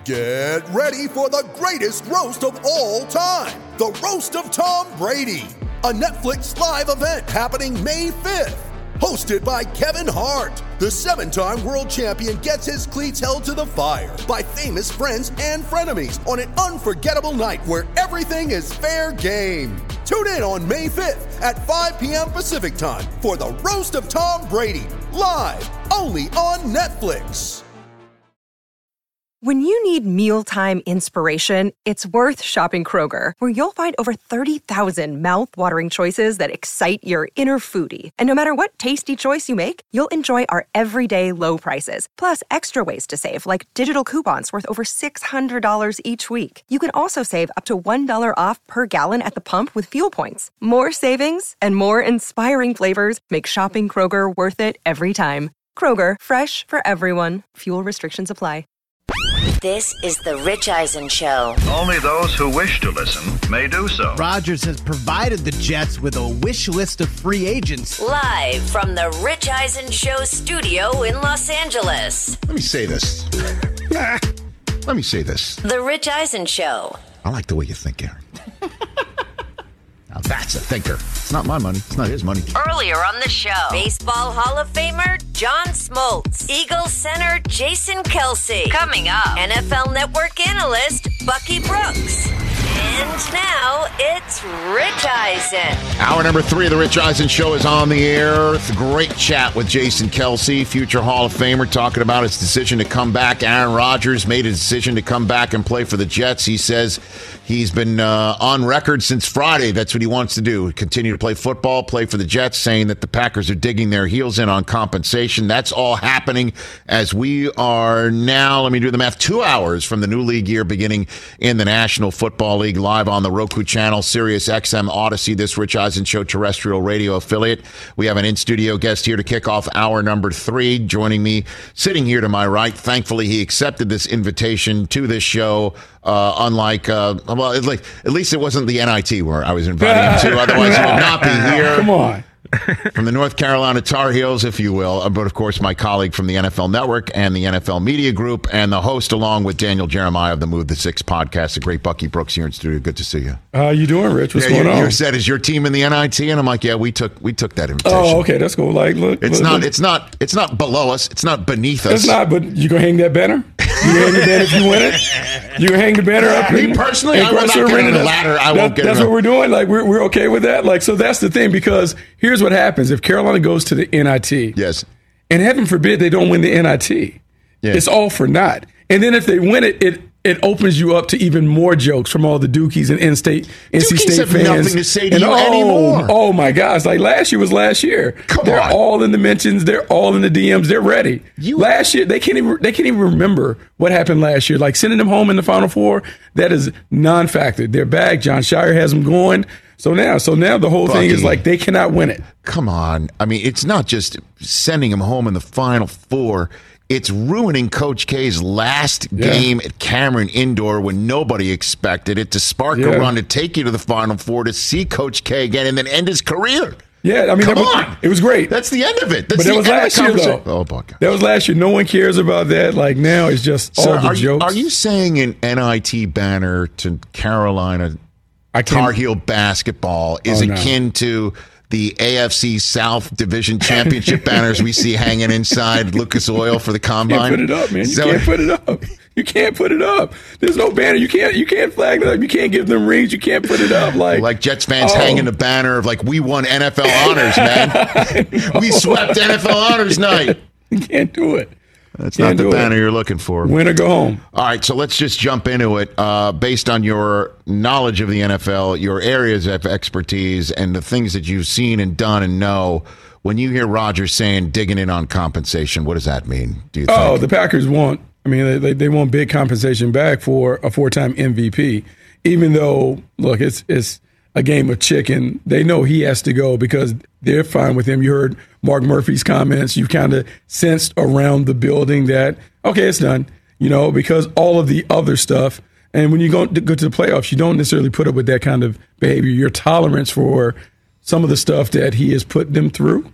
Get ready for the greatest roast of all time, the Roast of Tom Brady, a Netflix live event happening May 5th. Hosted by Kevin Hart, the 7-time world champion gets his cleats held to the fire by famous friends and frenemies on an unforgettable night where everything is fair game. Tune in on May 5th at 5 p.m. Pacific time for the Roast of Tom Brady, live only on Netflix. When you need mealtime inspiration, it's worth shopping Kroger, where you'll find over 30,000 mouth-watering choices that excite your inner foodie. And no matter what tasty choice you make, you'll enjoy our everyday low prices, plus extra ways to save, like digital coupons worth over $600 each week. You can also save up to $1 off per gallon at the pump with fuel points. More savings and more inspiring flavors make shopping Kroger worth it every time. Kroger, fresh for everyone. Fuel restrictions apply. This is The Rich Eisen Show. Only those who wish to listen may do so. Rodgers has provided the Jets with a wish list of free agents. Live from The Rich Eisen Show studio in Los Angeles. Let me say this. Let me say this. The Rich Eisen Show. I like the way you think, Aaron. Now that's a thinker. It's not my money. It's not his money. Earlier on the show, Baseball Hall of Famer John Smoltz, Eagles center Jason Kelce. Coming up, NFL Network analyst Bucky Brooks. And now it's Rich Eisen. Hour number 3 of the Rich Eisen Show is on the air. It's a great chat with Jason Kelce, future Hall of Famer, talking about his decision to come back. Aaron Rodgers made a decision to come back and play for the Jets. He says he's been on record since Friday. That's what he wants to do. Continue to play football, play for the Jets, saying that the Packers are digging their heels in on compensation. That's all happening as we are now, let me do the math, 2 hours from the new league year beginning in the National Football League, live on the Roku channel, Sirius XM Odyssey, this Rich Eisen Show terrestrial radio affiliate. We have an in-studio guest here to kick off hour number 3. Joining me, sitting here to my right, thankfully he accepted this invitation to this show. Unlike, well, at least it wasn't the NIT where I was inviting him to. Otherwise, he would not be here. Come on. From the North Carolina Tar Heels, if you will. But, of course, my colleague from the NFL Network and the NFL Media Group, and the host, along with Daniel Jeremiah of the Move the Six podcast, the great Bucky Brooks here in studio. Good to see you. How you doing, Rich? What's going on? You said, is your team in the NIT? And I'm like, yeah, we took that invitation. Oh, okay, that's cool. Like, look, it's not below us. It's not beneath us. It's not. But you gonna hang that banner? You hang the banner if you win it. You hang the banner up. Me personally, I will not get on the ladder. I won't get. That's what we're doing. Like we're okay with that. Like so, that's the thing. Because here's what happens if Carolina goes to the NIT. Yes. And heaven forbid they don't win the NIT. Yes. It's all for naught. And then if they win it, it opens you up to even more jokes from all the Dukies and NC State have fans. Nothing to say to you anymore. Oh my gosh! Like last year was last year. They're all in the mentions. They're all in the DMs. They're ready. Last year they can't even remember what happened last year. Like sending them home in the Final Four, that is non-factor. They're back. John Shire has them going. So now the whole thing is like they cannot win it. Come on. I mean, it's not just sending them home in the Final Four. It's ruining Coach K's last game at Cameron Indoor when nobody expected it, to spark a run to take you to the Final Four, to see Coach K again and then end his career. Yeah, I mean, it was great. That's the end of it. But that was last year, though. Oh, God. That was last year. No one cares about that. Like, now it's just all the jokes. Are you saying an NIT banner to Carolina Tar Heel basketball is akin to the AFC South Division Championship banners we see hanging inside Lucas Oil for the Combine? You can't put it up, man. You can't put it up. You can't put it up. There's no banner. You can't flag it up. You can't give them rings. You can't put it up. Like Jets fans hanging the banner of like, we won NFL honors, man. We swept NFL honors night. You can't do it. That's not the banner you're looking for. Win or go home. All right, so let's just jump into it. Based on your knowledge of the NFL, your areas of expertise, and the things that you've seen and done and know, when you hear Rodgers saying digging in on compensation, what does that mean, do you think? Oh, the Packers want, I mean, they want big compensation back for a 4-time MVP. Even though, look, it's a game of chicken. They know he has to go because they're fine with him. You heard Mark Murphy's comments. You kind of sensed around the building that, okay, it's done, because all of the other stuff. And when you go to the playoffs, you don't necessarily put up with that kind of behavior. Your tolerance for some of the stuff that he has put them through,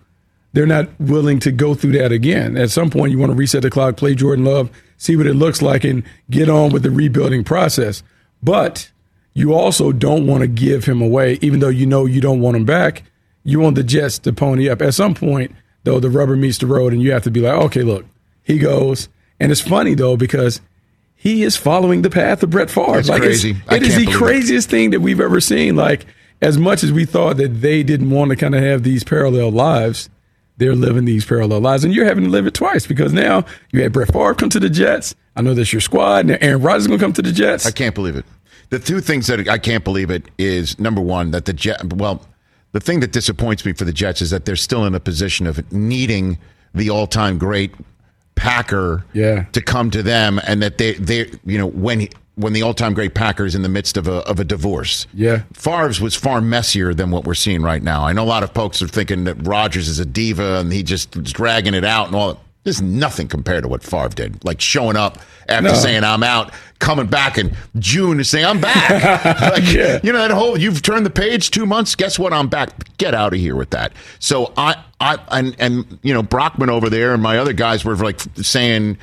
they're not willing to go through that again. At some point, you want to reset the clock, play Jordan Love, see what it looks like, and get on with the rebuilding process. But you also don't want to give him away, even though you know you don't want him back. You want the Jets to pony up. At some point, though, the rubber meets the road, and you have to be like, okay, look, he goes. And it's funny, though, because he is following the path of Brett Favre. That's crazy. It is the craziest thing that we've ever seen. Like, as much as we thought that they didn't want to kind of have these parallel lives, they're living these parallel lives. And you're having to live it twice because now you had Brett Favre come to the Jets. I know that's your squad. Now Aaron Rodgers is going to come to the Jets. I can't believe it. The two things that I can't believe it is, number one, that the thing that disappoints me for the Jets is that they're still in a position of needing the all-time great Packer to come to them, and that they when the all-time great Packer is in the midst of a divorce. Yeah. Favre's was far messier than what we're seeing right now. I know a lot of folks are thinking that Rodgers is a diva and he just was dragging it out and all that. There's nothing compared to what Favre did. Like showing up after saying I'm out, coming back in June and saying I'm back. That whole you've turned the page 2 months. Guess what? I'm back. Get out of here with that. So Brockman over there and my other guys were like saying,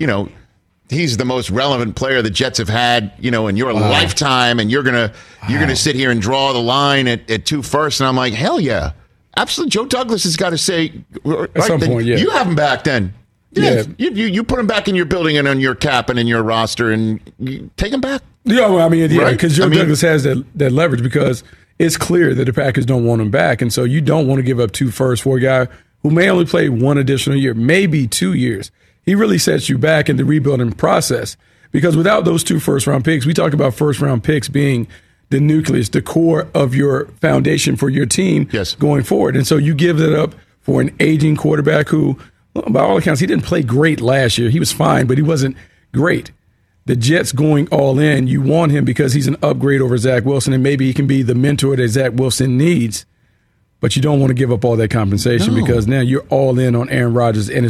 he's the most relevant player the Jets have had, in your lifetime, and you're gonna sit here and draw the line at 2 firsts. And I'm like, hell yeah. Absolutely, Joe Douglas has got to say at some point, you have him back then. Yeah. You put him back in your building and on your cap and in your roster, and you take him back. Yeah, because Joe Douglas has that leverage because it's clear that the Packers don't want him back, and so you don't want to give up 2 firsts for a guy who may only play 1 additional year, maybe 2 years. He really sets you back in the rebuilding process because without those 2 first-round picks, we talk about first-round picks being the nucleus, the core of your foundation for your team going forward. And so you give that up for an aging quarterback who, by all accounts, he didn't play great last year. He was fine, but he wasn't great. The Jets going all in, you want him because he's an upgrade over Zach Wilson, and maybe he can be the mentor that Zach Wilson needs. But you don't want to give up all that compensation because now you're all in on Aaron Rodgers, and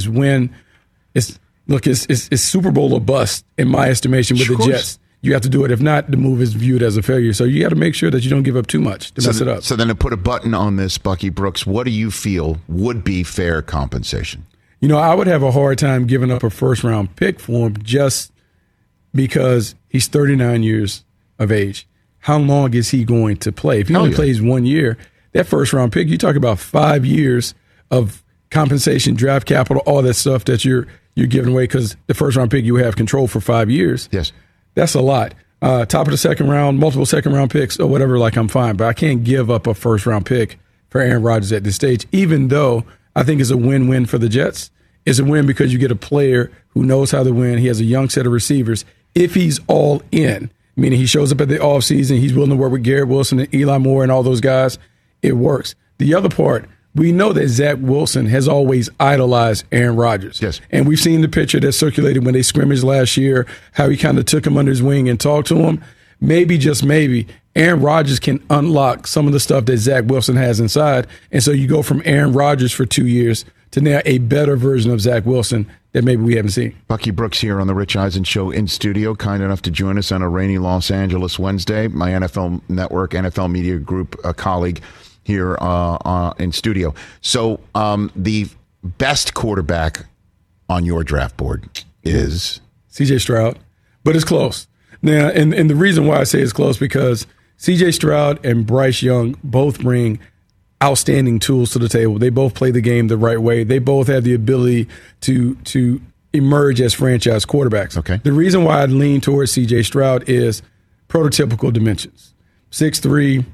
it's Super Bowl or bust in my estimation with the Jets. You have to do it. If not, the move is viewed as a failure. So you got to make sure that you don't give up too much to mess it up. So then to put a button on this, Bucky Brooks, what do you feel would be fair compensation? I would have a hard time giving up a first-round pick for him just because he's 39 years of age. How long is he going to play? If he only plays 1 year, that first-round pick, you talk about 5 years of compensation, draft capital, all that stuff that you're giving away because the first-round pick you have control for 5 years. Yes. That's a lot. Top of the second round, multiple second-round picks or whatever, I'm fine. But I can't give up a first-round pick for Aaron Rodgers at this stage, even though I think it's a win-win for the Jets. It's a win because you get a player who knows how to win. He has a young set of receivers. If he's all in, meaning he shows up at the offseason, he's willing to work with Garrett Wilson and Eli Moore and all those guys, it works. The other part, we know that Zach Wilson has always idolized Aaron Rodgers. Yes. And we've seen the picture that circulated when they scrimmaged last year, how he kind of took him under his wing and talked to him. Maybe, just maybe, Aaron Rodgers can unlock some of the stuff that Zach Wilson has inside. And so you go from Aaron Rodgers for 2 years to now a better version of Zach Wilson that maybe we haven't seen. Bucky Brooks here on the Rich Eisen Show in studio, kind enough to join us on a rainy Los Angeles Wednesday. My NFL Network, NFL Media Group colleague here in studio. So the best quarterback on your draft board is? C.J. Stroud, but it's close. Now, and the reason why I say it's close because C.J. Stroud and Bryce Young both bring outstanding tools to the table. They both play the game the right way. They both have the ability to emerge as franchise quarterbacks. Okay. The reason why I lean towards C.J. Stroud is prototypical dimensions. 6'3",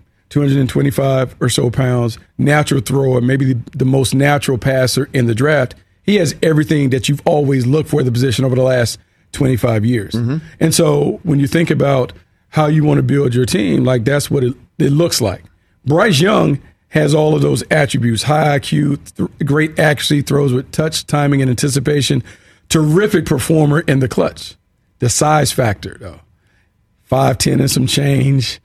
225 or so pounds, natural thrower, maybe the most natural passer in the draft. He has everything that you've always looked for in the position over the last 25 years. Mm-hmm. And so when you think about how you want to build your team, that's what it looks like. Bryce Young has all of those attributes, high IQ, great accuracy, throws with touch, timing, and anticipation. Terrific performer in the clutch. The size factor, though. 5'10" and some change.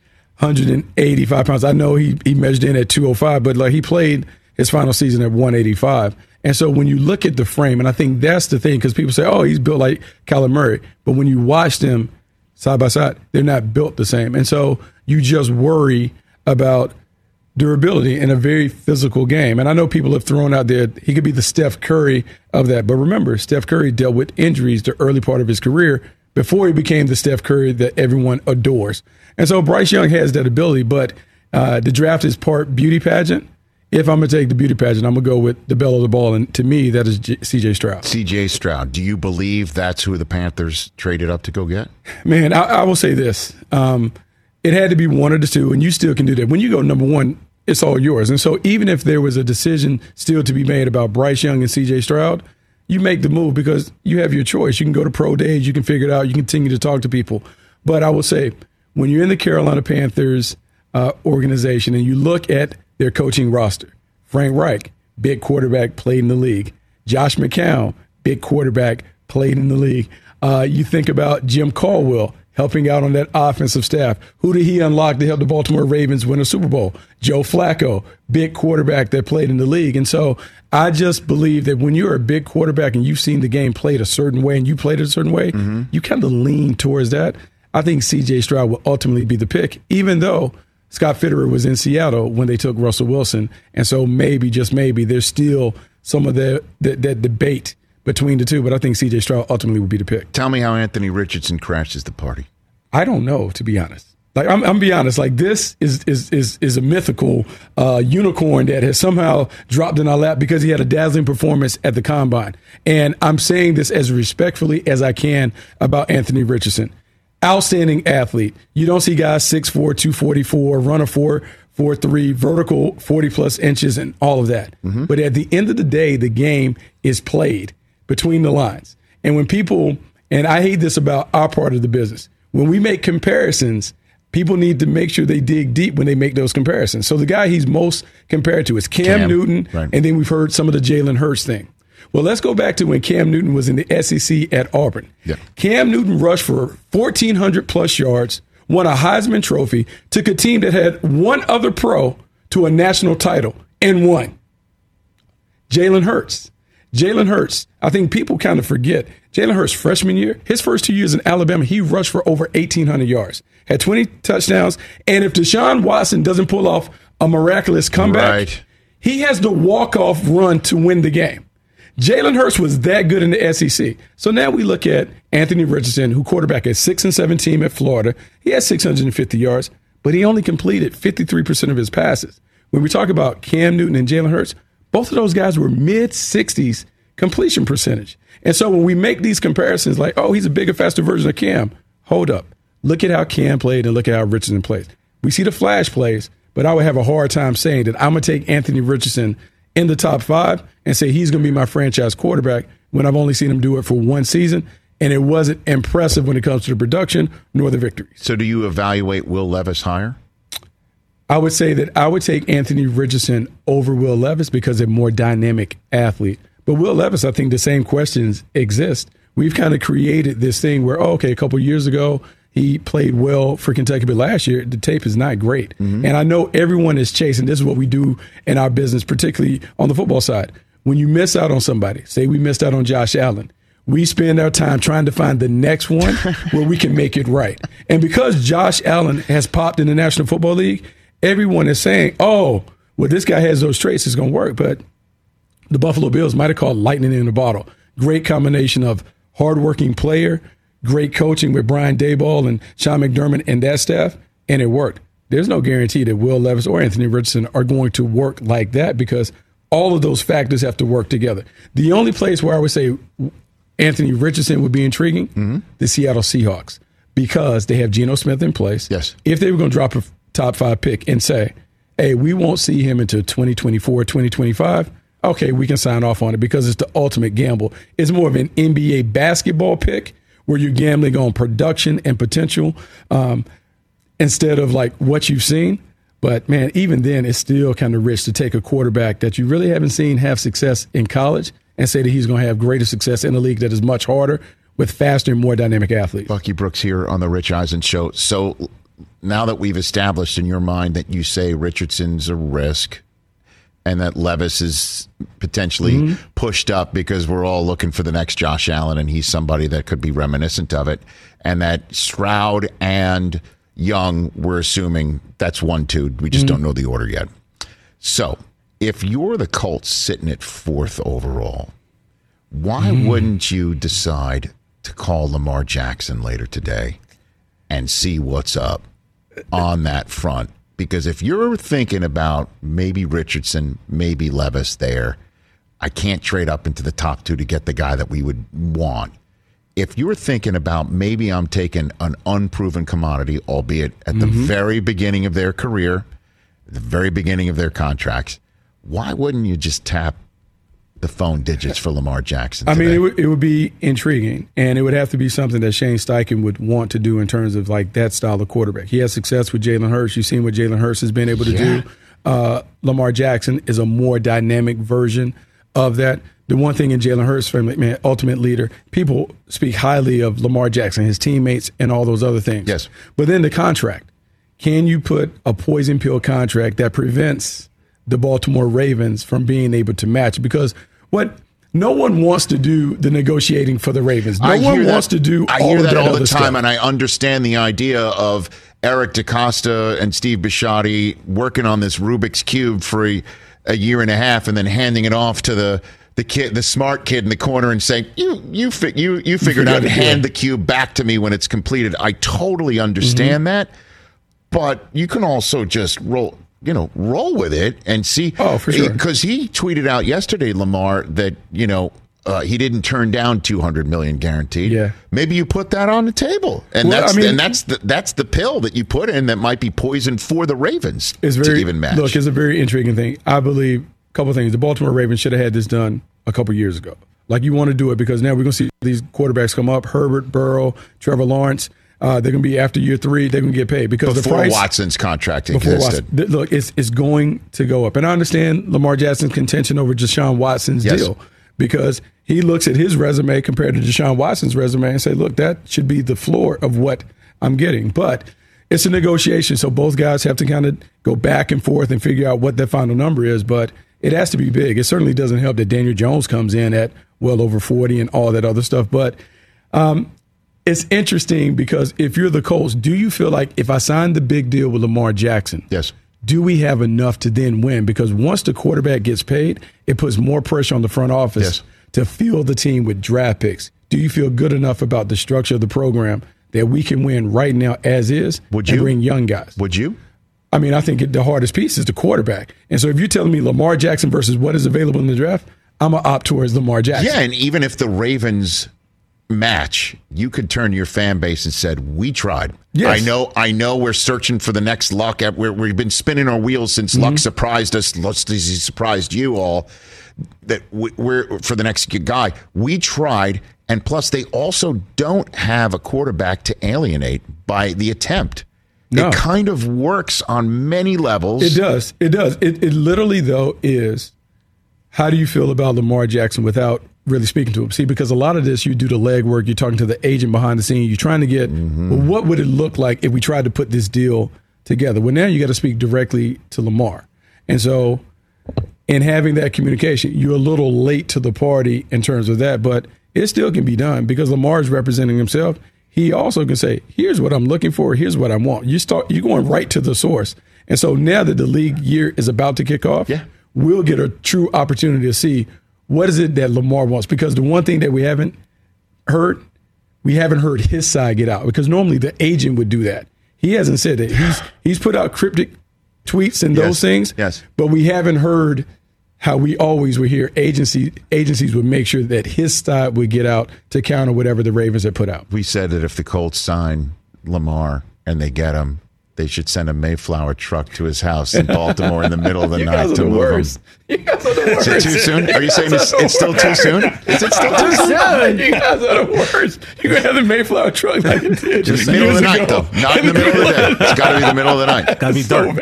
185 pounds. I know he measured in at 205, but he played his final season at 185. And so when you look at the frame, and I think that's the thing, because people say, oh, he's built like Kyler Murray. But when you watch them side by side, they're not built the same. And so you just worry about durability in a very physical game. And I know people have thrown out there he could be the Steph Curry of that. But remember, Steph Curry dealt with injuries the early part of his career before he became the Steph Curry that everyone adores. And so Bryce Young has that ability, but the draft is part beauty pageant. If I'm going to take the beauty pageant, I'm going to go with the belle of the ball. And to me, that is C.J. Stroud. C.J. Stroud. Do you believe that's who the Panthers traded up to go get? Man, I will say this. It had to be one of the two, and you still can do that. When you go number one, it's all yours. And so even if there was a decision still to be made about Bryce Young and C.J. Stroud, you make the move because you have your choice. You can go to pro days. You can figure it out. You can continue to talk to people. But I will say, when you're in the Carolina Panthers organization and you look at their coaching roster, Frank Reich, big quarterback, played in the league. Josh McCown, big quarterback, played in the league. You think about Jim Caldwell helping out on that offensive staff. Who did he unlock to help the Baltimore Ravens win a Super Bowl? Joe Flacco, big quarterback that played in the league. And so I just believe that when you're a big quarterback and you've seen the game played a certain way and you played it a certain way, you kind of lean towards that. I think C.J. Stroud will ultimately be the pick, even though Scott Fitterer was in Seattle when they took Russell Wilson. And so maybe, just maybe, there's still some of that debate between the two. But I think C.J. Stroud ultimately would be the pick. Tell me how Anthony Richardson crashes the party. I don't know, to be honest. Like I'm gonna be honest. Like this is a mythical unicorn that has somehow dropped in our lap because he had a dazzling performance at the Combine. And I'm saying this as respectfully as I can about Anthony Richardson. Outstanding athlete. You don't see guys 6'4", 244, run a 4.43, vertical 40-plus inches, and all of that. But at the end of the day, the game is played between the lines. And when people, and I hate this about our part of the business, when we make comparisons, people need to make sure they dig deep when they make those comparisons. So the guy he's most compared to is Cam Newton, right. And then we've heard some of the Jalen Hurts thing. Well, let's go back to when Cam Newton was in the SEC at Auburn. Yeah. Cam Newton rushed for 1,400-plus yards, won a Heisman Trophy, took a team that had one other pro to a national title, and won. Jalen Hurts, I think people kind of forget. Jalen Hurts' freshman year, his first 2 years in Alabama, he rushed for over 1,800 yards, had 20 touchdowns, and if Deshaun Watson doesn't pull off a miraculous comeback, he has the walk-off run to win the game. Jalen Hurts was that good in the SEC. So now we look at Anthony Richardson, who quarterbacked a 6-7 team at Florida. He had 650 yards, but he only completed 53% of his passes. When we talk about Cam Newton and Jalen Hurts, both of those guys were mid-60s completion percentage. And so when we make these comparisons like, oh, he's a bigger, faster version of Cam, hold up. Look at how Cam played and look at how Richardson plays. We see the flash plays, but I would have a hard time saying that I'm going to take Anthony Richardson in the top 5 and say he's going to be my franchise quarterback when I've only seen him do it for one season, and it wasn't impressive when it comes to the production nor the victories. So do you evaluate Will Levis higher? I would say that I would take Anthony Richardson over Will Levis because they're a more dynamic athlete. But Will Levis, I think the same questions exist. We've kind of created this thing where, a couple years ago, he played well for Kentucky, but last year the tape is not great. And I know everyone is chasing. This is what we do in our business, particularly on the football side. When you miss out on somebody, say we missed out on Josh Allen, we spend our time trying to find the next one where we can make it right. And because Josh Allen has popped in the National Football League, everyone is saying, this guy has those traits, it's going to work. But the Buffalo Bills might have called lightning in a bottle. Great combination of hardworking player, great coaching with Brian Daboll and Sean McDermott and that staff, and it worked. There's no guarantee that Will Levis or Anthony Richardson are going to work like that because all of those factors have to work together. The only place where I would say Anthony Richardson would be intriguing, the Seattle Seahawks, because they have Geno Smith in place. Yes. If they were going to drop a top 5 pick and say, hey, we won't see him until 2024, 2025, okay, we can sign off on it because it's the ultimate gamble. It's more of an NBA basketball pick where you're gambling on production and potential instead of like what you've seen. But, man, even then, it's still kind of rich to take a quarterback that you really haven't seen have success in college and say that he's going to have greater success in a league that is much harder with faster and more dynamic athletes. Bucky Brooks here on the Rich Eisen Show. So now that we've established in your mind that you say Richardson's a risk and that Levis is potentially pushed up because we're all looking for the next Josh Allen and he's somebody that could be reminiscent of it, and that Stroud and Young, we're assuming that's 1-2. We just don't know the order yet. So, if you're the Colts sitting at 4th overall, why wouldn't you decide to call Lamar Jackson later today and see what's up on that front? Because if you're thinking about maybe Richardson, maybe Levis there, I can't trade up into the top 2 to get the guy that we would want. If you're thinking about maybe I'm taking an unproven commodity, albeit at the very beginning of their career, the very beginning of their contracts, why wouldn't you just tap the phone digits for Lamar Jackson today? I mean, it would be intriguing, and it would have to be something that Shane Steichen would want to do in terms of like that style of quarterback. He has success with Jalen Hurts. You've seen what Jalen Hurts has been able to do. Lamar Jackson is a more dynamic version of that. The one thing in Jalen Hurts' family, man, ultimate leader, people speak highly of Lamar Jackson, his teammates, and all those other things. Yes. But then the contract. Can you put a poison pill contract that prevents the Baltimore Ravens from being able to match? Because no one wants to do the negotiating for the Ravens. No one wants to do all of that. I hear that all the time, stuff. and I understand the idea of Eric DeCosta and Steve Bisciotti working on this Rubik's Cube for a year and a half and then handing it off to the smart kid in the corner and saying, you figure it out and hand the cube back to me when it's completed. I totally understand that, but you can also just roll with it and see. Oh, for sure. Because he tweeted out yesterday, Lamar, that, he didn't turn down $200 million guaranteed. Yeah. Maybe you put that on the table. And that's the pill that you put in that might be poison for the Ravens to even match. Look, it's a very intriguing thing. I believe a couple of things. The Baltimore Ravens should have had this done a couple of years ago. Like, you want to do it because now we're going to see these quarterbacks come up, Herbert, Burrow, Trevor Lawrence. They're going to be after year 3. They're going to get paid because before the price, Watson's contract existed. Look, it's going to go up, and I understand Lamar Jackson's contention over Deshaun Watson's deal because he looks at his resume compared to Deshaun Watson's resume and say, "Look, that should be the floor of what I'm getting." But it's a negotiation, so both guys have to kind of go back and forth and figure out what their final number is. But it has to be big. It certainly doesn't help that Daniel Jones comes in at well over 40 and all that other stuff, but. It's interesting because if you're the Colts, do you feel like if I signed the big deal with Lamar Jackson, do we have enough to then win? Because once the quarterback gets paid, it puts more pressure on the front office to fill the team with draft picks. Do you feel good enough about the structure of the program that we can win right now as is and bring young guys? Would you? I mean, I think the hardest piece is the quarterback. And so if you're telling me Lamar Jackson versus what is available in the draft, I'm going to opt towards Lamar Jackson. Yeah, and even if the Ravens match, you could turn to your fan base and said, we tried. Yes. I know we're searching for the next Luck. We've been spinning our wheels since Luck surprised us. He surprised you all. That we're for the next guy. We tried, and plus they also don't have a quarterback to alienate by the attempt. No. It kind of works on many levels. It does. It literally, though, is how do you feel about Lamar Jackson without really speaking to him? See, because a lot of this, you do the legwork, you're talking to the agent behind the scene, you're trying to get, well, what would it look like if we tried to put this deal together? Well, now you got to speak directly to Lamar. And so in having that communication, you're a little late to the party in terms of that, but it still can be done because Lamar is representing himself. He also can say, here's what I'm looking for, here's what I want. You're going right to the source. And so now that the league year is about to kick off, we'll get a true opportunity to see what is it that Lamar wants? Because the one thing that we haven't heard his side get out. Because normally the agent would do that. He hasn't said that. He's put out cryptic tweets and those things. Yes. But we haven't heard how we always would hear agencies would make sure that his side would get out to counter whatever the Ravens had put out. We said that if the Colts sign Lamar and they get him, they should send a Mayflower truck to his house in Baltimore in the middle of the night to move him. You guys are the worst. Is it too soon? Are you saying it's still too soon? Is it still too soon? You guys are the worst. You're going to have the Mayflower truck like it did. Just middle of the night, though. Not in the middle of the day. It's got to be the middle of the night. Got to be dark.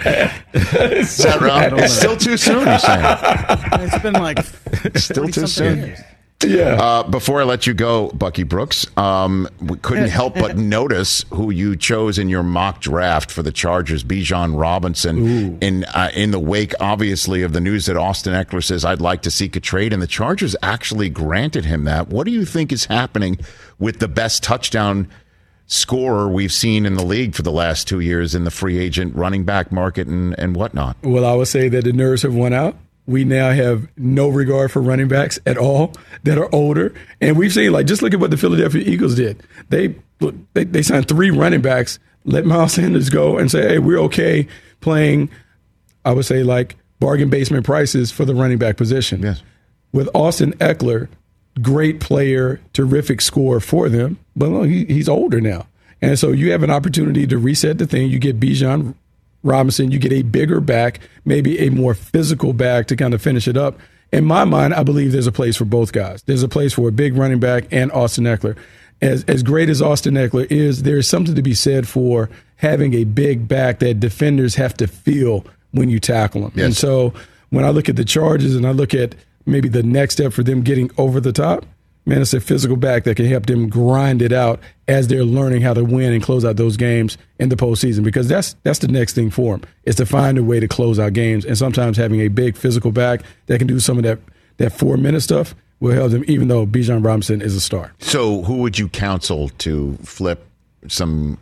Is that wrong? It's still too soon, you're saying? It's been like still too soon. Years. Yeah. Before I let you go, Bucky Brooks, we couldn't help but notice who you chose in your mock draft for the Chargers, Bijan Robinson, in the wake, obviously, of the news that Austin Eckler says, I'd like to seek a trade, and the Chargers actually granted him that. What do you think is happening with the best touchdown scorer we've seen in the league for the last 2 years in the free agent running back market and whatnot. Well, I would say that the nerves have won out. We now have no regard for running backs at all that are older. And we've seen, just look at what the Philadelphia Eagles did. They signed 3 running backs, let Miles Sanders go, and say, hey, we're okay playing, I would say, bargain basement prices for the running back position. Yes. With Austin Eckler, great player, terrific scorer for them, but look, he's older now. And so you have an opportunity to reset the thing. You get Bijan Robinson, you get a bigger back, maybe a more physical back to kind of finish it up. In my mind, I believe there's a place for both guys. There's a place for a big running back and Austin Eckler. As great as Austin Eckler is, there is something to be said for having a big back that defenders have to feel when you tackle him. Yes. And so when I look at the Chargers and I look at maybe the next step for them getting over the top, man, it's a physical back that can help them grind it out as they're learning how to win and close out those games in the postseason, because that's the next thing for them, is to find a way to close out games. And sometimes having a big physical back that can do some of that 4-minute stuff will help them, even though Bijan Robinson is a star. So who would you counsel to flip some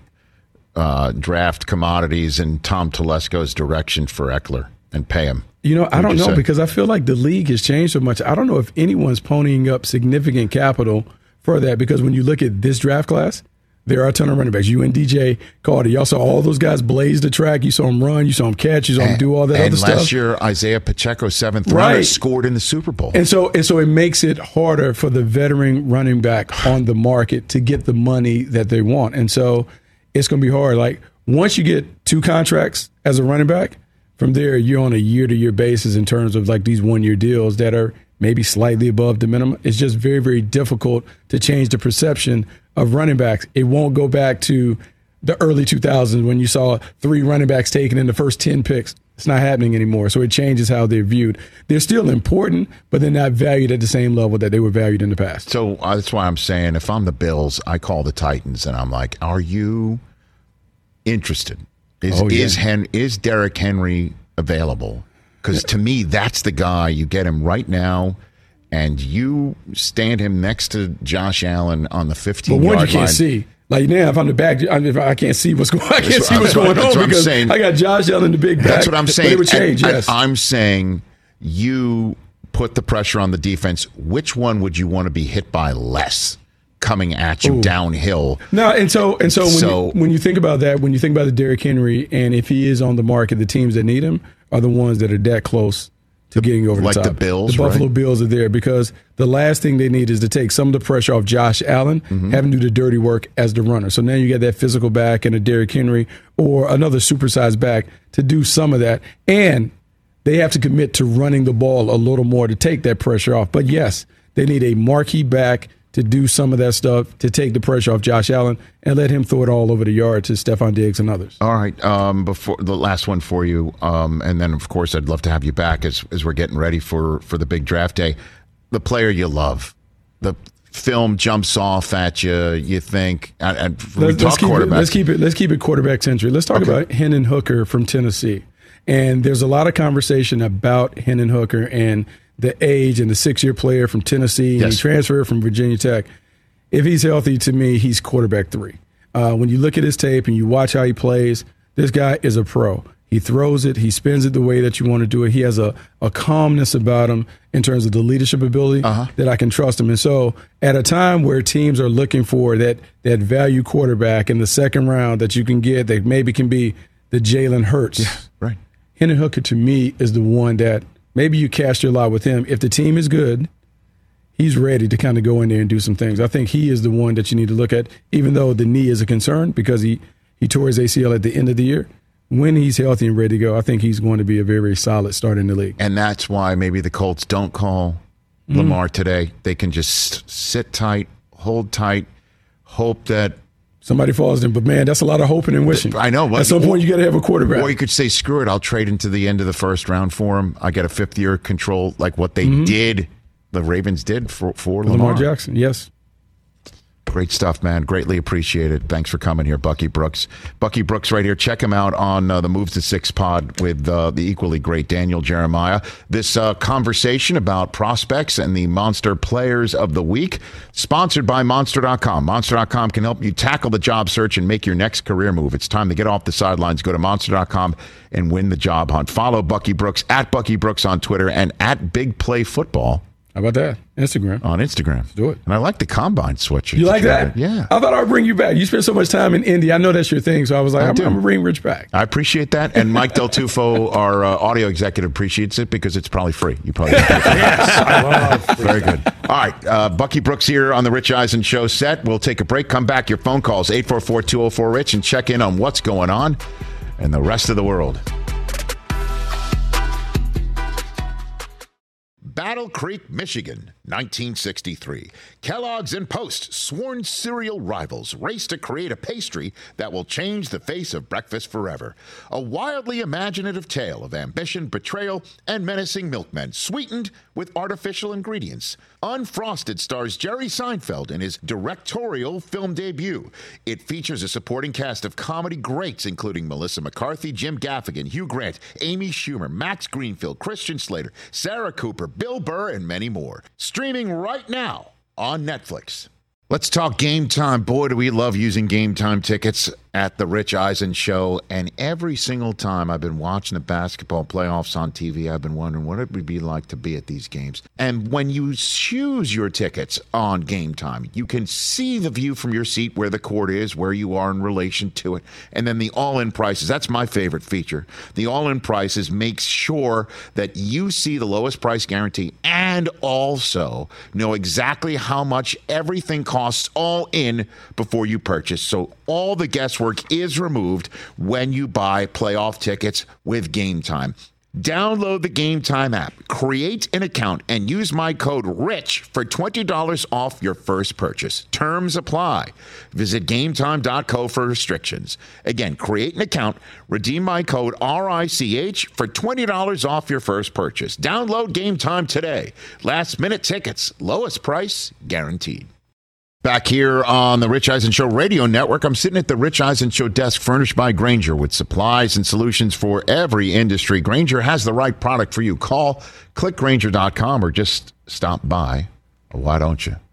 draft commodities in Tom Telesco's direction for Eckler and pay him? I don't know, because I feel like the league has changed so much. I don't know if anyone's ponying up significant capital for that, because when you look at this draft class, there are a ton of running backs. You and DJ Carter, y'all saw all those guys blaze the track. You saw them run. You saw them catch. You saw them do all that other stuff. And last year, Isaiah Pacheco, 7th runner, scored in the Super Bowl. And so it makes it harder for the veteran running back on the market to get the money that they want. And so it's going to be hard. Once you get 2 contracts as a running back, from there, you're on a year-to-year basis in terms of these 1-year deals that are maybe slightly above the minimum. It's just very, very difficult to change the perception of running backs. It won't go back to the early 2000s when you saw 3 running backs taken in the first 10 picks. It's not happening anymore. So it changes how they're viewed. They're still important, but they're not valued at the same level that they were valued in the past. So that's why I'm saying, if I'm the Bills, I call the Titans and I'm like, are you interested? Is Derrick Henry available? Because to me, that's the guy. You get him right now, and you stand him next to Josh Allen on the 15-yard line. But one, you can't see. Now, if I'm the back, I can't see what's going on. I can't see what's going on because I got Josh Allen in the big back. That's what I'm saying. But it would change, yes. I'm saying you put the pressure on the defense. Which one would you want to be hit by less coming at you downhill? No, and so when you think about that, when you think about the Derrick Henry, and if he is on the market, the teams that need him are the ones that are that close to getting over the top. Like the Bills, the Buffalo Bills are there because the last thing they need is to take some of the pressure off Josh Allen, having to do the dirty work as the runner. So now you got that physical back and a Derrick Henry or another supersized back to do some of that. And they have to commit to running the ball a little more to take that pressure off. But yes, they need a marquee back to do some of that stuff, to take the pressure off Josh Allen and let him throw it all over the yard to Stephon Diggs and others. All right. Before the last one for you, and then, of course, I'd love to have you back as we're getting ready for the big draft day. The player you love, the film jumps off at you, you think, let's keep it quarterback centric. Let's talk about Hendon Hooker from Tennessee. And there's a lot of conversation about Hendon Hooker and the age and the 6-year player from Tennessee. Yes. And he transferred from Virginia Tech. If he's healthy, to me, he's quarterback 3. When you look at his tape and you watch how he plays, this guy is a pro. He throws it. He spins it the way that you want to do it. He has a calmness about him in terms of the leadership ability that I can trust him. And so at a time where teams are looking for that value quarterback in the second round that you can get that maybe can be the Jalen Hurts. Yeah, right. Hendon Hooker, to me, is the one that maybe you cast your lot with him. If the team is good, he's ready to kind of go in there and do some things. I think he is the one that you need to look at, even though the knee is a concern because he tore his ACL at the end of the year. When he's healthy and ready to go, I think he's going to be a very, very solid starter in the league. And that's why maybe the Colts don't call Lamar today. They can just sit tight, hold tight, hope that somebody falls in. But, man, that's a lot of hoping and wishing. I know. At some point, you got to have a quarterback. Or you could say, screw it, I'll trade into the end of the first round for him. I get a 5th-year control like what they did, the Ravens did for Lamar Jackson, yes. Great stuff, man. Greatly appreciate it. Thanks for coming here, Bucky Brooks. Bucky Brooks right here. Check him out on the Move to Six pod with the equally great Daniel Jeremiah. This conversation about prospects and the Monster Players of the Week, sponsored by Monster.com. Monster.com can help you tackle the job search and make your next career move. It's time to get off the sidelines. Go to Monster.com and win the job hunt. Follow Bucky Brooks at Bucky Brooks on Twitter and at Big Play Football. How about that? Instagram. On Instagram. Let's do it. And I like the combine sweatshirt. You like that? Yeah. I thought I'd bring you back. You spent so much time in Indy. I know that's your thing, so I was like, I'm going to bring Rich back. I appreciate that. And Mike Del Tufo, our audio executive, appreciates it because it's probably free. You probably Yes, I love free. Very good. All right. Bucky Brooks here on the Rich Eisen Show set. We'll take a break. Come back. Your phone calls, 844-204-RICH, and check in on what's going on in the rest of the world. Battle Creek, Michigan, 1963. Kellogg's and Post, sworn cereal rivals, race to create a pastry that will change the face of breakfast forever. A wildly imaginative tale of ambition, betrayal, and menacing milkmen, sweetened with artificial ingredients. Unfrosted stars Jerry Seinfeld in his directorial film debut. It features a supporting cast of comedy greats, including Melissa McCarthy, Jim Gaffigan, Hugh Grant, Amy Schumer, Max Greenfield, Christian Slater, Sarah Cooper, Bill Burr, and many more. Streaming right now on Netflix. Let's talk Game Time. Boy, do we love using Game Time tickets at the Rich Eisen Show. And every single time I've been watching the basketball playoffs on TV, I've been wondering what it would be like to be at these games. And when you choose your tickets on Game Time, you can see the view from your seat where the court is, where you are in relation to it. And then the all-in prices. That's my favorite feature. The all-in prices makes sure that you see the lowest price guarantee and also know exactly how much everything costs all in before you purchase. So all the guesswork is removed when you buy playoff tickets with Game Time. Download the Game Time app, create an account, and use my code RICH for $20 off your first purchase. Terms apply. Visit GameTime.co for restrictions. Again, create an account, redeem my code RICH for $20 off your first purchase. Download Game Time today. Last minute tickets, lowest price guaranteed. Back here on the Rich Eisen Show Radio Network, I'm sitting at the Rich Eisen Show desk furnished by Grainger with supplies and solutions for every industry. Grainger has the right product for you. Call, click Grainger.com, or just stop by. Why don't you?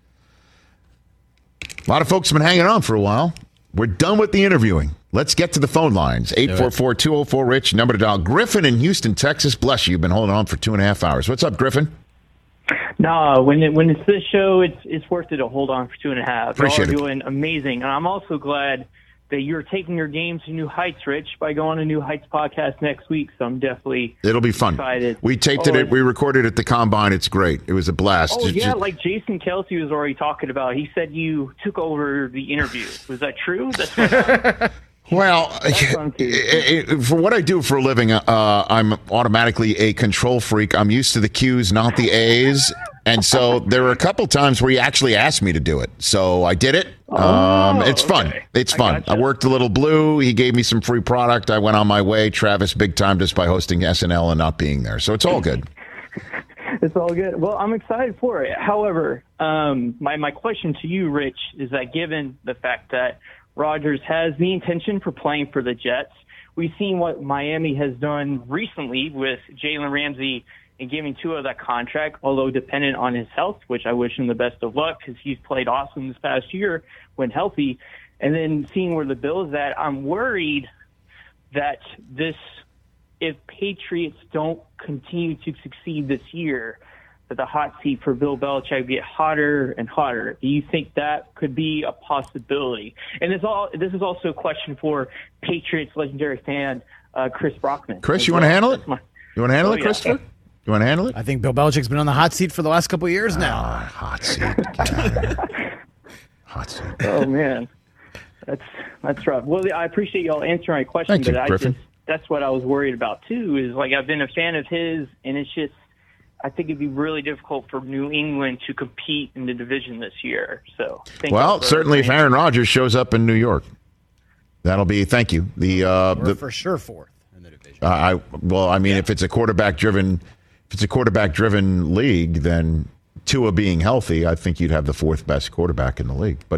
A lot of folks have been hanging on for a while. We're done with the interviewing. Let's get to the phone lines. 844-204-RICH, number to dial. Griffin in Houston, Texas. Bless you. You've been holding on for 2.5 hours. What's up, Griffin? No, when it's this show, it's worth it to hold on for 2.5. Appreciate it. Y'all are doing amazing, and I'm also glad that you're taking your game to new heights, Rich, by going to New Heights podcast next week. So I'm definitely it'll be fun. Excited. We taped it. We recorded at the Combine. It's great. It was a blast. Oh yeah, like Jason Kelsey was already talking about. He said you took over the interview. Was that true? That's what Well, for what I do for a living, I'm automatically a control freak. I'm used to the Q's, not the A's. And so there were a couple times where he actually asked me to do it. So I did it. It's fun. Okay. It's fun. I worked a little blue. He gave me some free product. I went on my way. Travis, big time just by hosting SNL and not being there. So it's all good. It's all good. Well, I'm excited for it. However, my question to you, Rich, is that given the fact that Rodgers has the intention for playing for the Jets, we've seen what Miami has done recently with Jalen Ramsey and giving Tua that contract, although dependent on his health, which I wish him the best of luck because he's played awesome this past year when healthy. And then seeing where the Bills at, I'm worried that if Patriots don't continue to succeed this year, that the hot seat for Bill Belichick will get hotter and hotter. Do you think that could be a possibility? And this is also a question for Patriots legendary fan Chris Brockman. Chris, you want to handle it? You want to handle it, Christopher? Yeah. You want to handle it? I think Bill Belichick's been on the hot seat for the last couple of years now. Hot seat. Hot seat. Oh man, that's rough. Well, I appreciate y'all answering my question, Thank you, Griffin. That's what I was worried about too. Is like I've been a fan of his, and it's just I think it'd be really difficult for New England to compete in the division this year. So, certainly if Aaron Rodgers shows up in New York, that'll be. Thank you. We're for sure fourth in the division. If it's a quarterback-driven. If it's a quarterback-driven league, then Tua being healthy, I think you'd have the fourth best quarterback in the league. But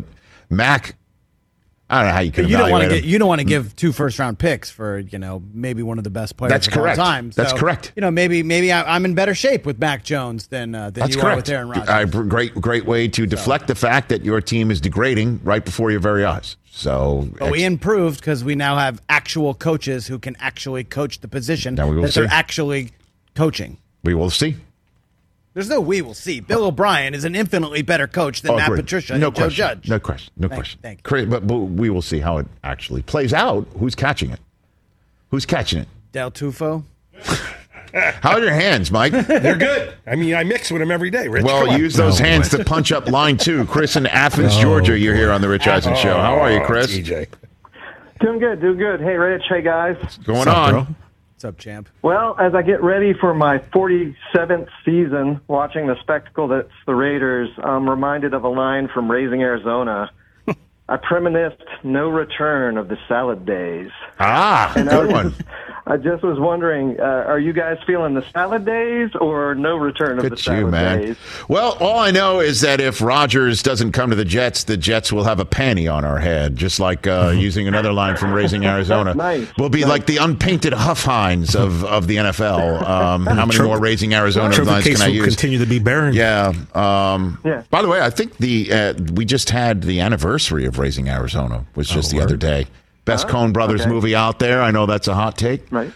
Mac, I don't know how you can You don't evaluate want to him. you don't want to give 2 first-round picks for maybe one of the best players That's of all correct. time. That's So, correct. Maybe I'm in better shape with Mac Jones than That's you correct. are with Aaron Rodgers. Great way to deflect the fact that your team is degrading right before your very eyes. So, But we improved because we now have actual coaches who can actually coach the position Now we will that they're see. actually coaching. we will see. There's no we will see. Bill O'Brien is an infinitely better coach than Matt Agreed. Patricia No and Joe question. Judge. No question. Thank you. Chris, but we will see how it actually plays out. Who's catching it? Who's catching it? Del Tufo. How are your hands, Mike? They're good. I mean, I mix with them every day, Rich. Come Well, on. use those hands to punch up line 2. Chris in Athens, Georgia. You're here on the Rich Eisen Show. How are you, Chris? TJ. Doing good. Hey, Rich. Hey, guys. What's going on? What's up, champ? Well, as I get ready for my 47th season watching the spectacle that's the Raiders, I'm reminded of a line from Raising Arizona. I premonist no return of the salad days. Ah, And good one. I just was wondering, are you guys feeling the salad days or no return of the Good salad you, man. days? Well, all I know is that if Rodgers doesn't come to the Jets will have a panty on our head, just like using another line from Raising Arizona. Nice. We'll be like the unpainted Huff Hines of the NFL. How many more Raising Arizona Trophy lines case can I will use? continue to be barren. Yeah. Yeah. By the way, I think we just had the anniversary of Raising Arizona was just the other day. Best Coen Brothers movie out there. I know that's a hot take. Right.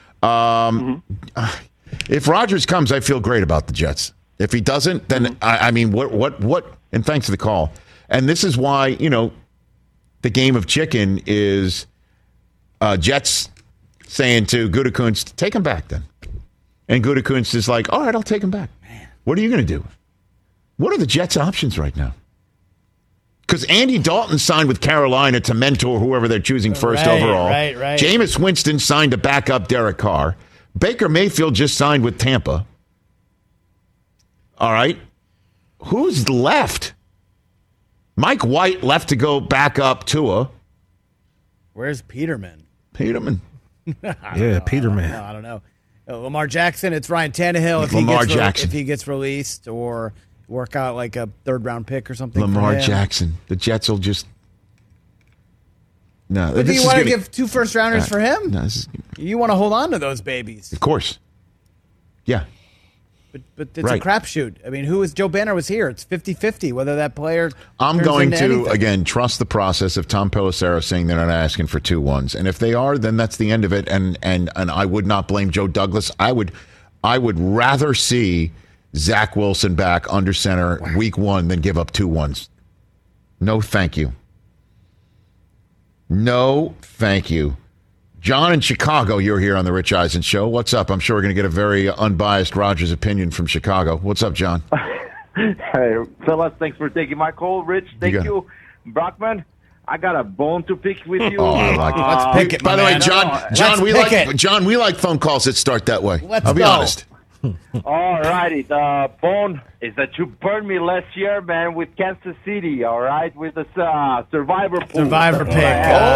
If Rodgers comes, I feel great about the Jets. If he doesn't, then I mean, what? And thanks for the call. And this is why the game of chicken is Jets saying to Gutekunst, take him back then. And Gutekunst is like, all right, I'll take him back. Man. What are you going to do? What are the Jets' options right now? Because Andy Dalton signed with Carolina to mentor whoever they're choosing first overall. Right. Jameis Winston signed to back up Derek Carr. Baker Mayfield just signed with Tampa. All right. Who's left? Mike White left to go back up Tua. Where's Peterman? Peterman. Yeah, Peterman. I don't know. Lamar Jackson. It's Ryan Tannehill if he gets released, or work out like a 3rd-round pick or something. Lamar Jackson. The Jets will just. No. But do you want to give 2 first-rounders for him? No, You want to hold on to those babies. of course. Yeah. But it's Right. a crapshoot. I mean, Joe Banner was here. It's 50-50 whether that player I'm turns going into to, anything. again, trust the process of Tom Pelissero saying they're not asking for 2 ones. And if they are, then that's the end of it. And I would not blame Joe Douglas. I would rather see Zach Wilson back under center week 1 than give up 2 ones. No, thank you. No, thank you. John in Chicago, you're here on the Rich Eisen Show. What's up? I'm sure we're going to get a very unbiased Rodgers opinion from Chicago. What's up, John? Hey, fellas, thanks for taking my call. Rich, thank got you. Brockman, I got a bone to pick with you. Oh, I like it. Let's pick it, By the way, man. John, we like phone calls that start that way. Let's I'll be go. honest. All righty. The bone is that you burned me last year, man, with Kansas City, all right, with the Survivor pool. Survivor pick.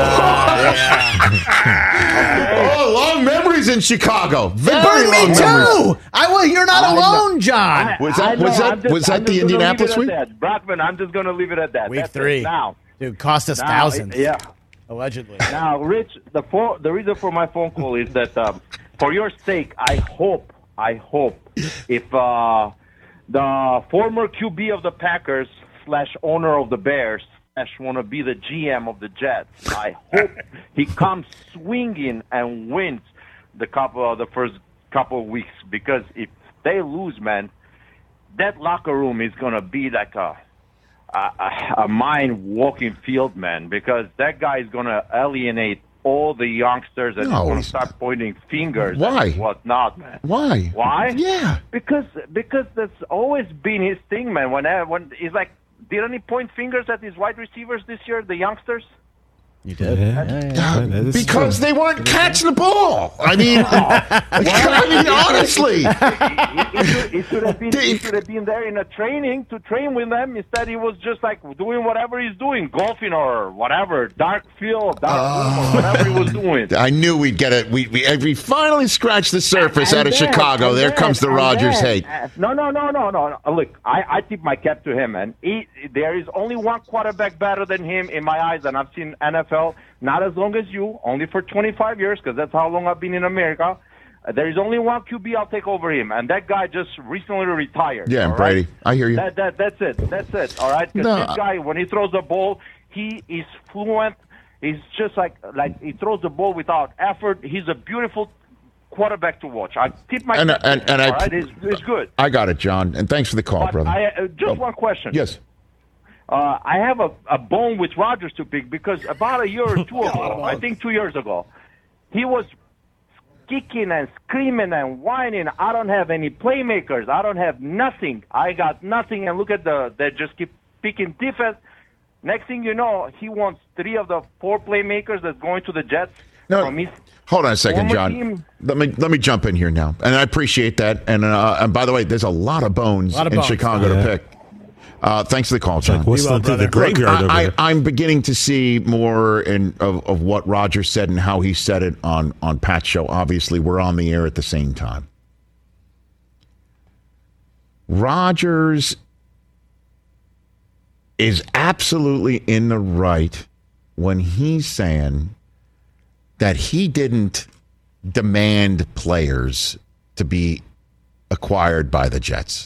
Oh, long memories in Chicago. Very Burn long me memories. too. You're not alone, John. Was that the Indianapolis week? Brockman, I'm just going to leave it at that. Week That's 3. it. Now, Dude, cost us thousands. Yeah. Allegedly. Now, Rich, the reason for my phone call is that for your sake, I hope if the former QB of the Packers / owner of the Bears / want to be the GM of the Jets, I hope he comes swinging and wins the first couple of weeks, because if they lose, man, that locker room is going to be like a mind-walking field, man, because that guy is going to alienate all the youngsters and he's going to start pointing fingers and whatnot, man. Why? Why? Yeah. Because that's always been his thing, man. When he's like, didn't he point fingers at his wide receivers this year, the youngsters? You did. Because they weren't catching the ball. I mean, honestly. He should have been there in a training to train with them. Instead, he was just like doing whatever he's doing, golfing or whatever, dark field, dark room, or whatever he was doing. I knew we'd get it. We finally scratched the surface out of Chicago. There comes the Rodgers hate. No. Look, I tip my cap to him, and there is only one quarterback better than him in my eyes, and I've seen NFL. Not as long as you, only for 25 years, because that's how long I've been in America. There is only one QB I'll take over him, and that guy just recently retired. Yeah, Brady. Right? I hear you. That's it. All right? Because this guy, when he throws the ball, he is fluent. He's just like he throws the ball without effort. He's a beautiful quarterback to watch. I tip my cap to him, all right? It's good. I got it, John, and thanks for the call, brother. One question. Yes. I have a bone with Rodgers to pick because about a year or two ago, I think 2 years ago, he was kicking and screaming and whining. I don't have any playmakers. I don't have nothing. I got nothing. And look at they just keep picking defense. Next thing you know, he wants 3 of the 4 playmakers that's going to the Jets. No, hold on a second, John. Team. Let me jump in here now, and I appreciate that. And by the way, there's a lot of bones in Chicago to pick. Thanks for the call, John. Whistling through the graveyard over there. I'm beginning to see more of what Roger said and how he said it on Pat's show. Obviously, we're on the air at the same time. Rodgers is absolutely in the right when he's saying that he didn't demand players to be acquired by the Jets.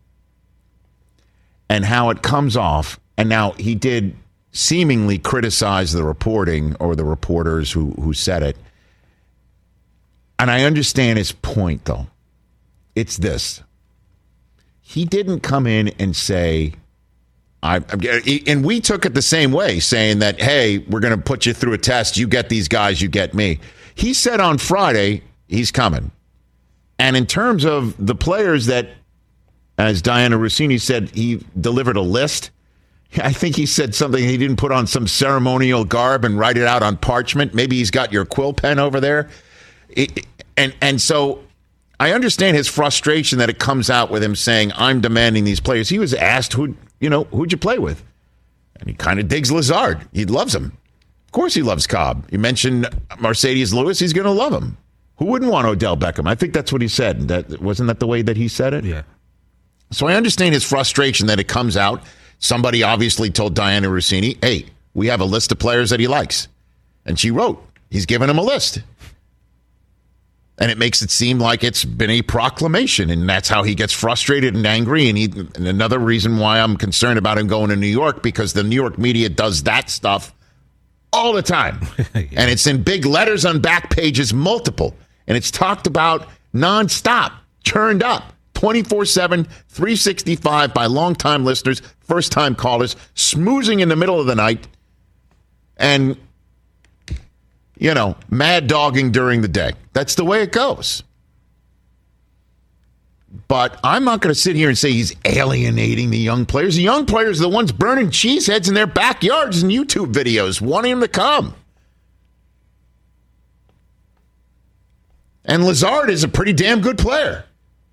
And how it comes off, and now he did seemingly criticize the reporting or the reporters who said it. And I understand his point, though. It's this. He didn't come in and say, and we took it the same way, saying that, hey, we're going to put you through a test. You get these guys, you get me. He said on Friday, he's coming. And in terms of the players that, as Diana Rossini said, he delivered a list. I think he said something. He didn't put on some ceremonial garb and write it out on parchment. Maybe he's got your quill pen over there. And so I understand his frustration that it comes out with him saying, I'm demanding these players. He was asked, who'd you play with? And he kind of digs Lazard. He loves him. Of course he loves Cobb. You mentioned Mercedes Lewis. He's going to love him. Who wouldn't want Odell Beckham? I think that's what he said. Wasn't that the way that he said it? Yeah. So I understand his frustration that it comes out. Somebody obviously told Diana Rossini, hey, we have a list of players that he likes. And she wrote, he's given him a list. And it makes it seem like it's been a proclamation. And that's how he gets frustrated and angry. And another reason why I'm concerned about him going to New York, because the New York media does that stuff all the time. Yeah. And it's in big letters on back pages, multiple. And it's talked about nonstop, churned up. 24/7, 365 by longtime listeners, first-time callers, smoozing in the middle of the night, and, mad dogging during the day. That's the way it goes. But I'm not going to sit here and say he's alienating the young players. The young players are the ones burning cheeseheads in their backyards and YouTube videos, wanting them to come. And Lazard is a pretty damn good player.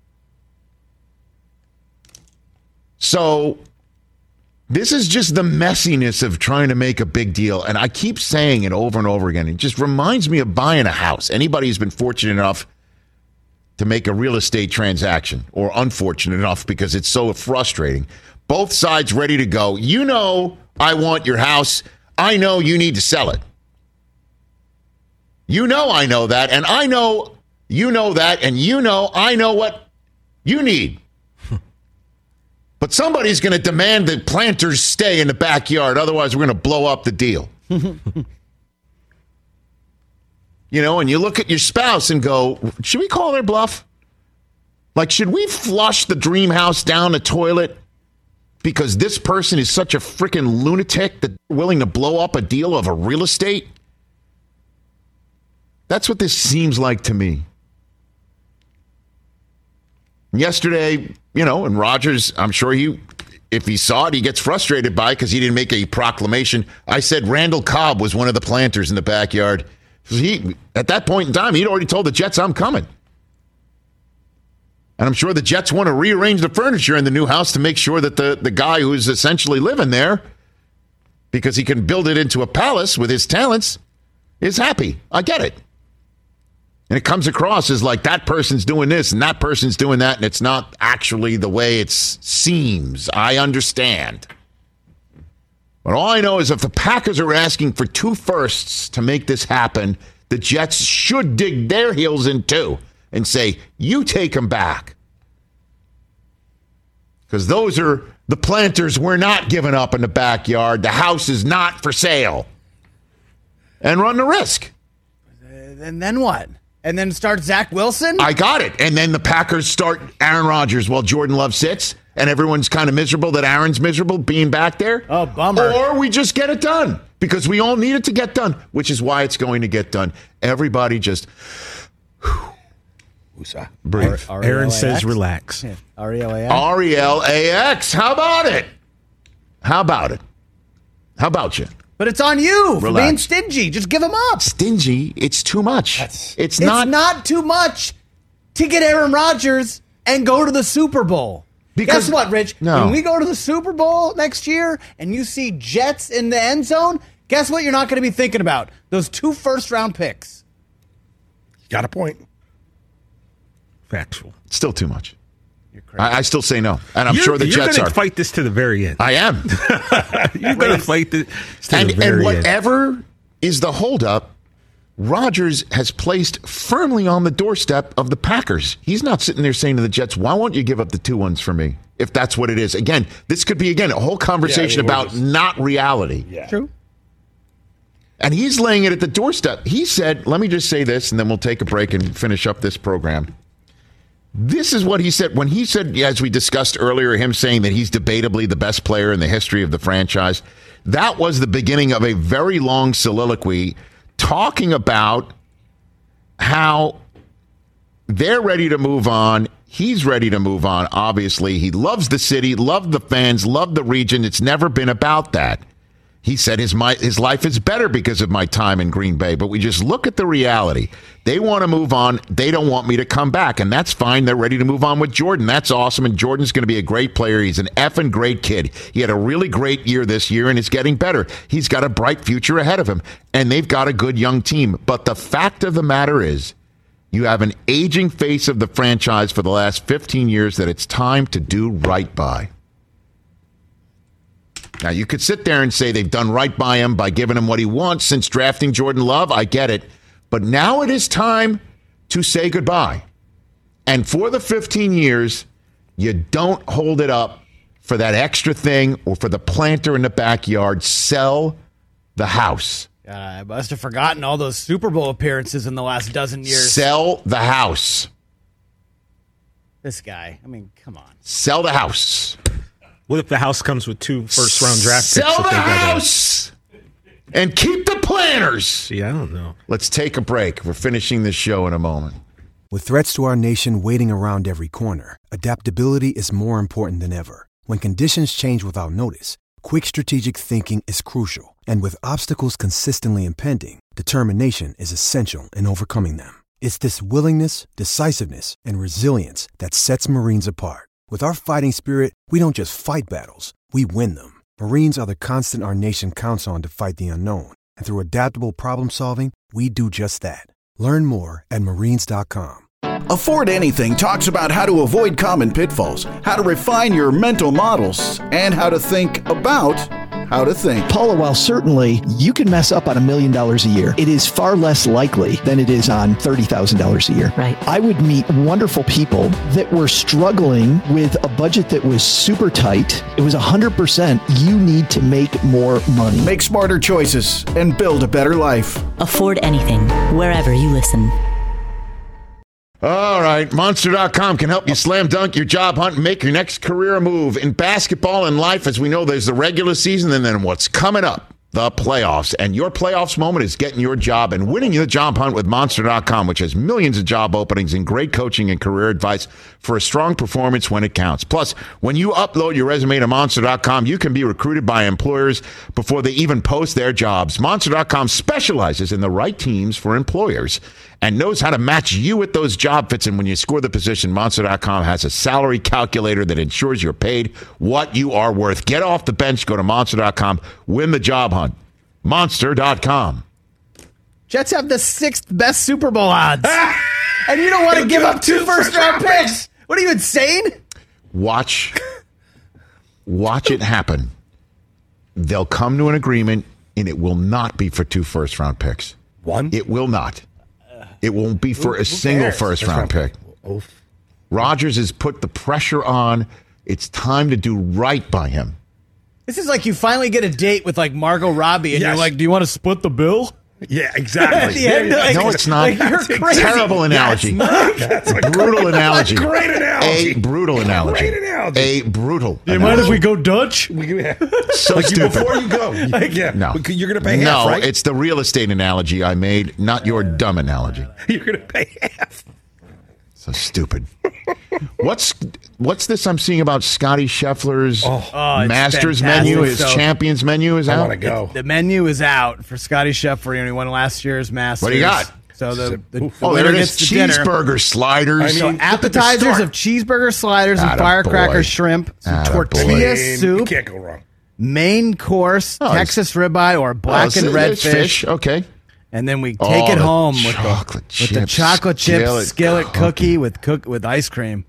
So this is just the messiness of trying to make a big deal. And I keep saying it over and over again. It just reminds me of buying a house. Anybody who's been fortunate enough to make a real estate transaction, or unfortunate enough because it's so frustrating. Both sides ready to go. I want your house. I know you need to sell it. I know that. And I know you know that. And I know what you need. But somebody's going to demand that planters stay in the backyard. Otherwise, we're going to blow up the deal. And you look at your spouse and go, should we call their bluff? Like, should we flush the dream house down the toilet because this person is such a freaking lunatic that they're willing to blow up a deal of a real estate? That's what this seems like to me. Yesterday, and Rodgers, I'm sure he if he saw it, he gets frustrated by it because he didn't make a proclamation. I said Randall Cobb was one of the planters in the backyard. At that point in time, he'd already told the Jets, I'm coming. And I'm sure the Jets want to rearrange the furniture in the new house to make sure that the guy who's essentially living there, because he can build it into a palace with his talents, is happy. I get it. And it comes across as like that person's doing this and that person's doing that, and it's not actually the way it seems. I understand. But all I know is if the Packers are asking for 2 firsts to make this happen, the Jets should dig their heels in too and say, you take them back. Because those are the planters we're not giving up in the backyard. The house is not for sale. And run the risk. And then what? And then start Zach Wilson? I got it. And then the Packers start Aaron Rodgers while Jordan Love sits, and everyone's kind of miserable that Aaron's miserable being back there. Oh, bummer. Or we just get it done because we all need it to get done, which is why it's going to get done. Everybody just breathe. Aaron says relax. Yeah. R-E-L-A-X. R-E-L-A-X. How about it? How about it? How about you? But it's on you for being stingy. Just give them up. Stingy? It's too much. It's not too much to get Aaron Rodgers and go to the Super Bowl. Because, guess what, Rich? No. When we go to the Super Bowl next year and you see Jets in the end zone, guess what you're not going to be thinking about? Those 2 first-round picks. Got a point. Factual. Still too much. I still say no, and I'm sure the Jets are. You're going to fight this to the very end. I am. You're going to fight this to the very end. And whatever is the holdup, Rodgers has placed firmly on the doorstep of the Packers. He's not sitting there saying to the Jets, why won't you give up the 2 ones for me, if that's what it is. Again, this could be, a whole conversation about not reality. Yeah. True. And he's laying it at the doorstep. He said, let me just say this, and then we'll take a break and finish up this program. This is what he said. When he said, as we discussed earlier, him saying that he's debatably the best player in the history of the franchise, that was the beginning of a very long soliloquy talking about how they're ready to move on. He's ready to move on, obviously. He loves the city, loved the fans, loved the region. It's never been about that. He said his life is better because of my time in Green Bay. But we just look at the reality. They want to move on. They don't want me to come back. And that's fine. They're ready to move on with Jordan. That's awesome. And Jordan's going to be a great player. He's an effing great kid. He had a really great year this year, and it's getting better. He's got a bright future ahead of him. And they've got a good young team. But the fact of the matter is, you have an aging face of the franchise for the last 15 years that it's time to do right by. Now, you could sit there and say they've done right by him by giving him what he wants since drafting Jordan Love. I get it. But now it is time to say goodbye. And for the 15 years, you don't hold it up for that extra thing or for the planter in the backyard. Sell the house. I must have forgotten all those Super Bowl appearances in the last dozen years. Sell the house. This guy, I mean, come on. Sell the house. What if the house comes with 2 first-round draft picks? Sell the house and keep the planners. See, I don't know. Let's take a break. We're finishing this show in a moment. With threats to our nation waiting around every corner, adaptability is more important than ever. When conditions change without notice, quick strategic thinking is crucial. And with obstacles consistently impending, determination is essential in overcoming them. It's this willingness, decisiveness, and resilience that sets Marines apart. With our fighting spirit, we don't just fight battles, we win them. Marines are the constant our nation counts on to fight the unknown. And through adaptable problem solving, we do just that. Learn more at Marines.com. Afford Anything talks about how to avoid common pitfalls, how to refine your mental models, and how to think about how to think. Paula, while certainly you can mess up on $1 million a year, it is far less likely than it is on $30,000 a year. Right. I would meet wonderful people that were struggling with a budget that was super tight. It was 100%. You need to make more money. Make smarter choices and build a better life. Afford Anything, wherever you listen. All right, Monster.com can help you slam dunk your job hunt and make your next career move. In basketball and life, as we know, there's the regular season and then what's coming up. the playoffs. And your playoffs moment is getting your job and winning the job hunt with Monster.com, which has millions of job openings and great coaching and career advice for a strong performance when it counts. Plus, when you upload your resume to Monster.com, you can be recruited by employers before they even post their jobs. Monster.com specializes in the right teams for employers and knows how to match you with those job fits. And when you score the position, Monster.com has a salary calculator that ensures you're paid what you are worth. Get off the bench. Go to Monster.com. Win the job hunt. Monster.com. Jets have the 6th best Super Bowl odds. And you don't want to give up 2 first-round picks. What are you, insane? Watch it happen. They'll come to an agreement, and it will not be for 2 first-round picks. One? It will not. It won't be for a single first-round pick. Rodgers has put the pressure on. It's time to do right by him. This is like you finally get a date with like Margot Robbie, and you're like, "Do you want to split the bill?" Yeah, exactly. At the end, like, no, it's not. Like, you're crazy. Terrible analogy. That's a brutal analogy. Great analogy. A brutal analogy. Great analogy. A brutal. Do you mind if we go Dutch? So like stupid. Before you go, No, you're going to pay half, right? No, it's the real estate analogy I made, not your dumb analogy. You're going to pay half. So stupid. What's this I'm seeing about Scotty Scheffler's Masters menu? His Champions menu is out? I want to go. The menu is out for Scotty Scheffler. He won last year's Masters. What do you got? So the there it is. Cheeseburger sliders. So appetizers of cheeseburger sliders and firecracker shrimp, some tortilla soup. You can't go wrong. Main course, Texas ribeye or blackened red fish. Okay. And then we take it home with the chocolate chip skillet cookie with ice cream.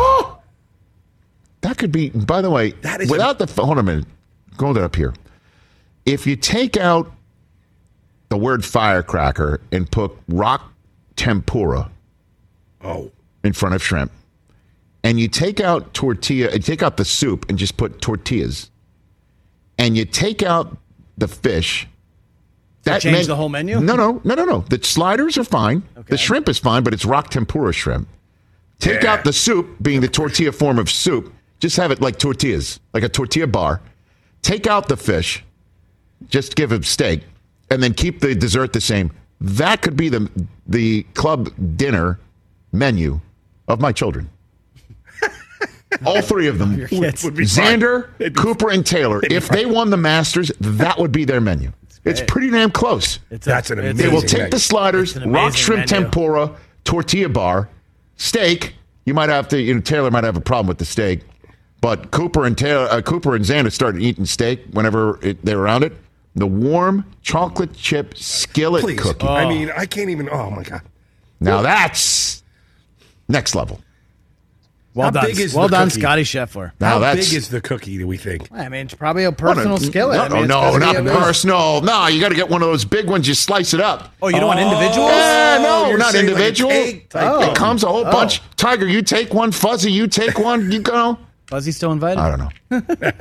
That could be, by the way, hold on a minute. Hold it up here. If you take out the word firecracker and put rock tempura in front of shrimp, and you take out tortilla, and take out the soup and just put tortillas, and you take out the fish, that change the whole menu? No. The sliders are fine. Okay. The shrimp is fine, but it's rock tempura shrimp. Take out the soup, being the tortilla form of soup. Just have it like tortillas, like a tortilla bar. Take out the fish. Just give it steak. And then keep the dessert the same. That could be the club dinner menu of my children. All 3 of them. Would be Xander, Cooper, and Taylor. If they won the Masters, that would be their menu. It's pretty damn close. That's an amazing They will take menu. the sliders, rock shrimp menu. tempura, tortilla bar, steak. You might have to, Taylor might have a problem with the steak, but Cooper and Xander started eating steak whenever they're around it. The warm chocolate chip skillet cookie. I mean, I can't even. Oh my God! Now that's next level. Well done, Scotty Scheffler. Now How big is the cookie, do we think? I mean, it's probably a personal skillet. No, not personal. No, you got to get one of those big ones. You slice it up. Oh, you don't want individuals? No, not individual. Like it comes a whole bunch. Tiger, you take one. Fuzzy, you take one. You go. Fuzzy still invited? I don't know.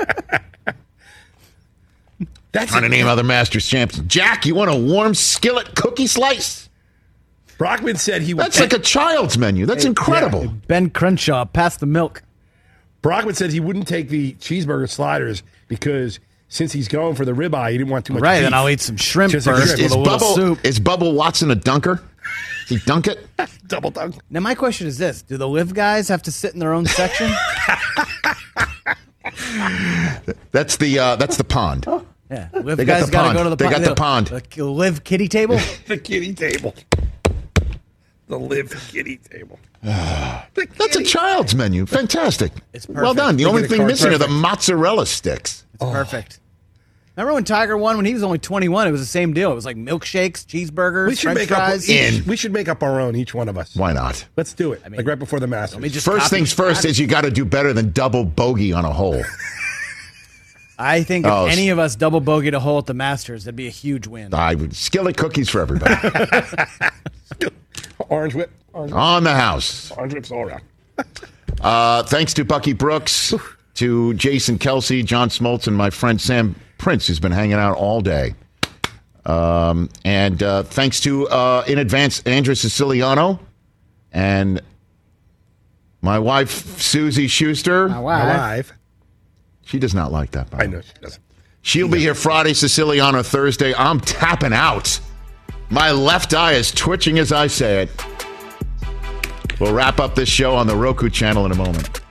That's trying to name other Masters champions. Jack, you want a warm skillet cookie slice? Brockman said he would. That's like a child's menu. That's incredible. Yeah. Ben Crenshaw, pass the milk. Brockman said he wouldn't take the cheeseburger sliders because since he's going for the ribeye, he didn't want too much. Right, beef. then I'll eat some shrimp Just first shrimp. with a little soup. Is Bubba Watson a dunker? Does he dunk it? Double dunk. Now my question is this: do the live guys have to sit in their own section? That's the pond. Yeah, live guys got to go to the pond. They got the pond. The live kitty table. The kitty table. The live kitty table. That's a child's menu. Fantastic. It's perfect. Well done. The only thing missing are the mozzarella sticks. It's perfect. Remember when Tiger won when he was only 21? It was the same deal. It was like milkshakes, cheeseburgers, French fries. We should make up our own, each one of us. Why not? Let's do it. Like right before the Masters. First things first is you got to do better than double bogey on a hole. I think if any of us double bogeyed a hole at the Masters, that'd be a huge win. I would skillet cookies for everybody. Orange whip. On the house. Orange whips all around. Thanks to Bucky Brooks, to Jason Kelsey, John Smoltz, and my friend Sam Prince, who's been hanging out all day. And thanks to, in advance, Andrew Siciliano and my wife, Susie Schuster. My wife. She does not like that. I know she doesn't. She'll be here Friday, Siciliano Thursday. I'm tapping out. My left eye is twitching as I say it. We'll wrap up this show on the Roku channel in a moment.